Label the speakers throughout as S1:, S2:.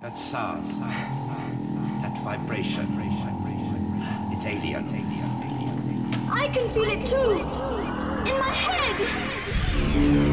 S1: That sound, that vibration, it's alien.
S2: I can feel it too, in my head.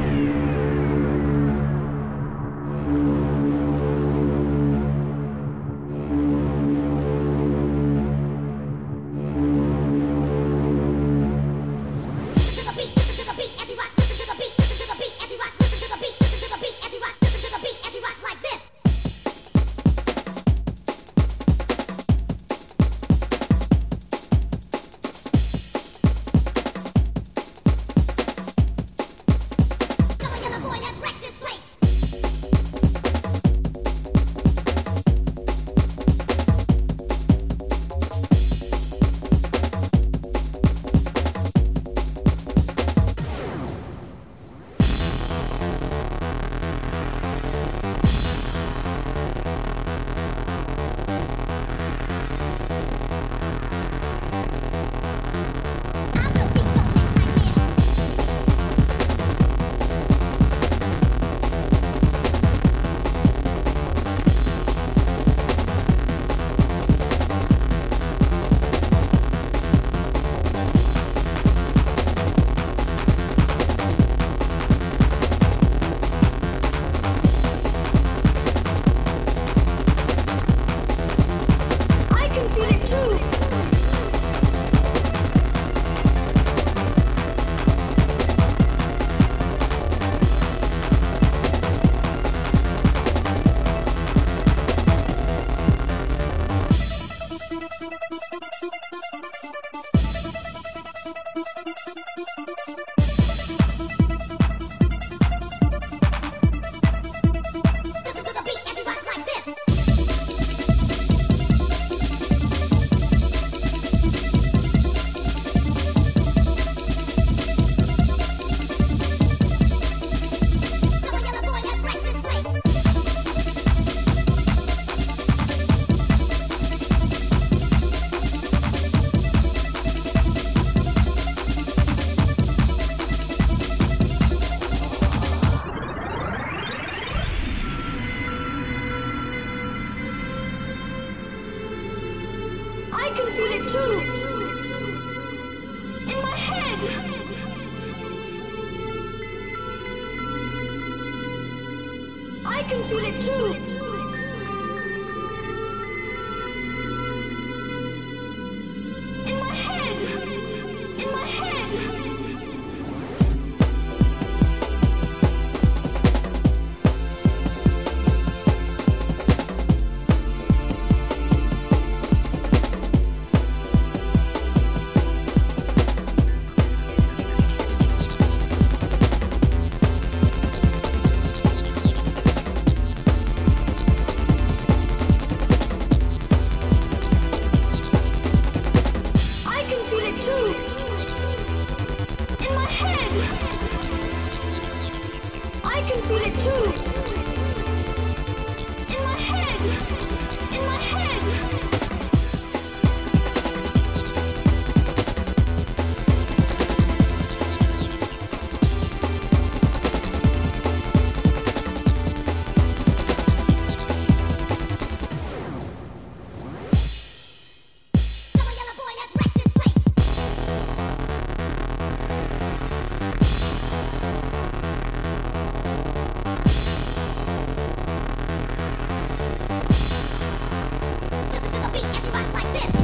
S2: I can feel it too, in my head. I can feel it too. In my head. In my head. I can feel it too. In my head. In my head. Come on, yellow boy, let's wreck this place. Listen to the beat as he rocks like this.